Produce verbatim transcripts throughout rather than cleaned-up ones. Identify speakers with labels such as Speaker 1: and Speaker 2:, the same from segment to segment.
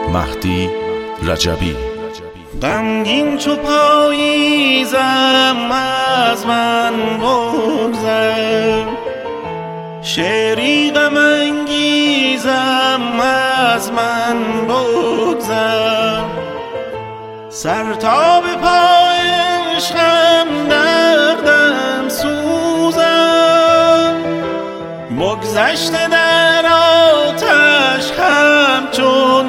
Speaker 1: مهدی رجبی.
Speaker 2: غمگین چو پاییزم از من بگذر، شعری غم انگیزم از من بگذر. سر تا به پای عشقم دردم سوزم، بگذشته در آتش همچون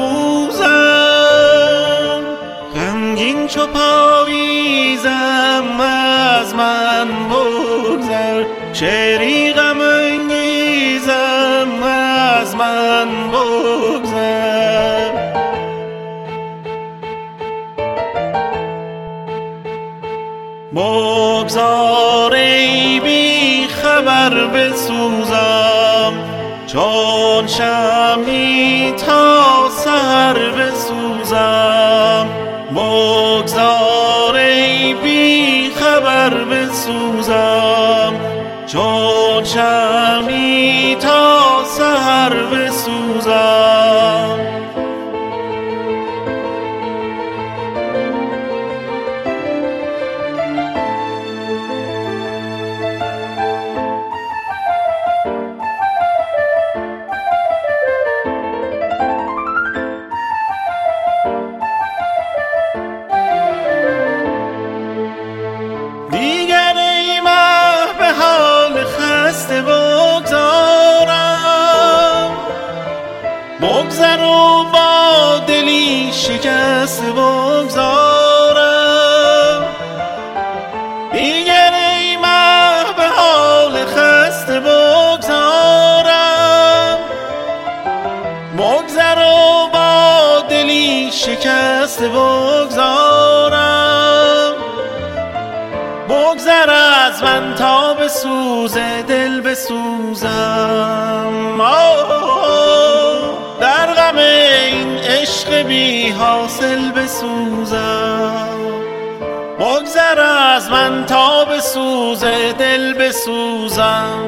Speaker 2: روزم. غمگین چو پاییزم از من بگذر، شعری غم انگیزم از من بگذر. بگذار ای بی خبر بسوزم، چون شمعی تا سحر بسوزم. بگذار ای بی خبر بسوزم، چون شمعی تا سحر بسوزم. دیگر ای مه به حال خسته بگذارم، بگذر و با دلی شکسته بگذارم. دیگر ای مه به حال خسته بگذارم، بگذر و با دلی شکسته بگذارم. بگذر از من تا به سوز دل بسوزم، در غم این عشق بی حاصل بسوزم. بگذر از من تا به سوز دل بسوزم،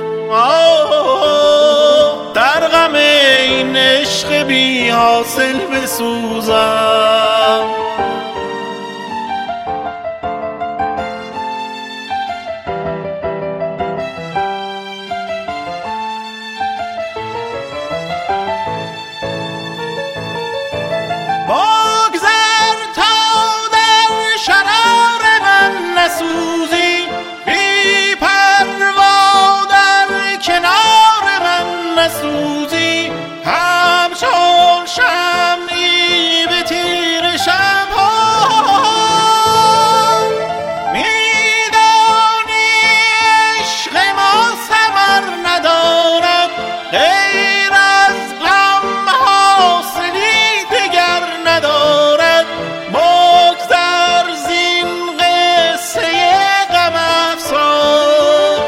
Speaker 2: در غم این عشق بی حاصل بسوزم. بگذر تا در شرار من نسوزی، بی پروا در کنار من نسوزی. همچون شمعی به تیر شب‌ها، میدانی عشق ما ثمر ندارد، غیر از غم حاصلی دگر ندارد. بگذر زین قصه غم افسار،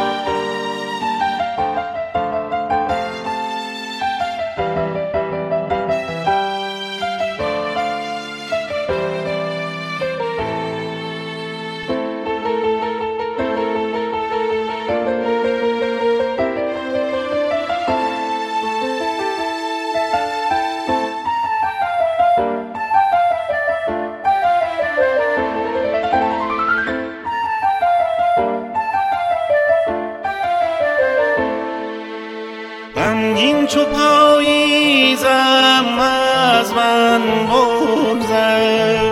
Speaker 2: غمگین چو پاییزم از من بگذر،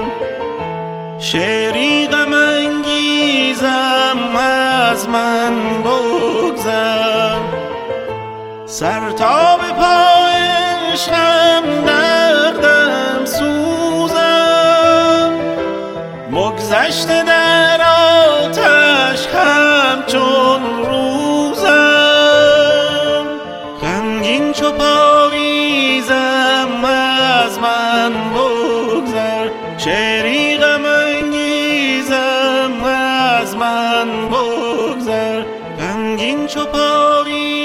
Speaker 2: شعری غم انگیزم از من بگذر. سر تا به پای عشقم دردم سوزم، بگذشته در آتش همچون روزم. غمگین چو پاییزم از من بگذر، شعری غم انگیزم از من بگذر. غمگین چو پاییزم